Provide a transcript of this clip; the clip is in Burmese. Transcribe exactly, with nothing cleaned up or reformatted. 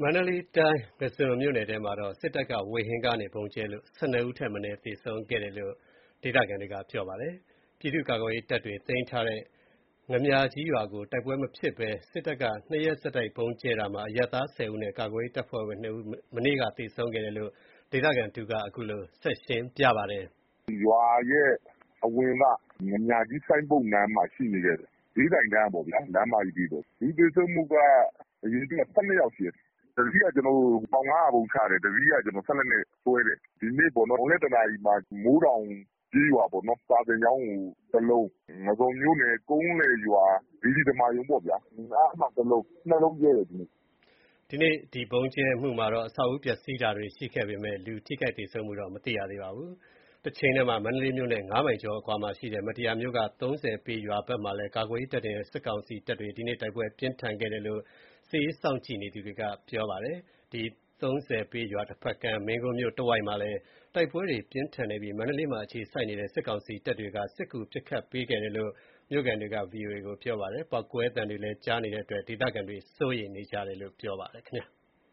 မန္တလေးတိုင်း ငါန်းဇွန်မြို့နယ်ထဲမှာတော့ စစ်တပ်က ဝေဟင်ကနေ ဗုံးကြဲလို့ ၁၂ ဦးထက်မနည်း သေဆုံးခဲ့တယ်လို့ ဒေသခံတွေက ပြောပါတယ်။ ပြည်သူ့ကာကွယ်ရေးတပ်တွေ သိမ်းထားတဲ့ ငါန်းမြာကြီးရွာကို တိုက်ပွဲမဖြစ်ဘဲ စစ်တပ်က ၂ ရက်ဆက်တိုက် ဗုံးကြဲတာမှာ အရပ်သား ၁၀ ဦးနဲ့ ကာကွယ်ရေးတပ်ဖွဲ့ဝင် ၂ ဦး မနေ့က သေဆုံးခဲ့တယ်လို့ ဒေသခံတဦးက အခုလို ဆက်ရှင်းပြပါတယ်။ “ရွာရဲ့အဝင်က ငါန်းမြာကြီးဆိုင်းဘုတ်နားမှာရှိနေတဲ့ ဈေးဆိုင်နားပေါ့ဗျာ။ လမ်းမကြီးဘေးပေါ့။ လူသေဆုံးမှုက အရေအတွက် ၁၂ ယောက်ရှိတယ်။ တစီးက ပေါင် ၅၀၀ ဗုံးချတယ်။ တစီးက စက်လက်နဲ့ဆွဲတယ်။ ဒီနေ့ပေါ့နော် မွန်းလွဲ တနာရီမှာ မိုးတောင်ကျေးရွာပေါ့နော်။ စာသင်ကျောင်းကိုတလုံး၊ ငါန်းဇွန်မြို့နယ် ကုန်းလယ်ရွာ စေတီဓမ္မာရုံပေါ့ဗျာ။ အဲ့မှာတလုံး၊ နှစ်လုံးကြဲတယ် ဒီနေ့။ ” ဒီနေ့ ဒီဗုံးကြဲမှုမှာတော့ အဆောက်အဦးပျက်စီးတာတွေ ရှိခဲ့ပေမဲ့ လူထိခိုက်သေဆုံးမှုတော့ မသိရသေးပါဘူး။ တချိန်တည်းမှာ မန္တလေးမြို့နဲ့ ၅ မိုင်ကျော်အကွာမှာရှိတဲ့ မတ္တရာမြို့က ၃၀ ပေရွာဘက်မှာလည်း ကာကွယ်ရေးတပ်တွေနဲ့ စစ်ကောင်စီတပ်တွေ ဒီနေ့ တိုက်ပွဲပြင်းထန်ခဲ့တယ်လို့ စစ်ရေးစောင့်ကြည့်နေသူတွေက ပြောပါတယ်။ ဒီ ၃၀ ပေရွာတဖက်ကမ်း မင်းကွန်းမြို့တဝိုက်မှာလည်း တိုက်ပွဲတွေပြင်းထန်နေပြီး မန္တလေးမှာ အခြေစိုက်နေတဲ့ စစ်ကောင်စီတပ်တွေက စစ်ကူပစ်ခတ်ပေးခဲ့တယ်လို့ မြို့ခံတွေက ဗွီအိုအေကို ပြောပါတယ်။ ပေါက်ကွဲသံတွေလည်း ကြားနေတဲ့အတွက် ဒေသခံတွေ စိုးရိမ်နေကြတယ်လို့ ပြောပါတယ်ခင်ဗျာ။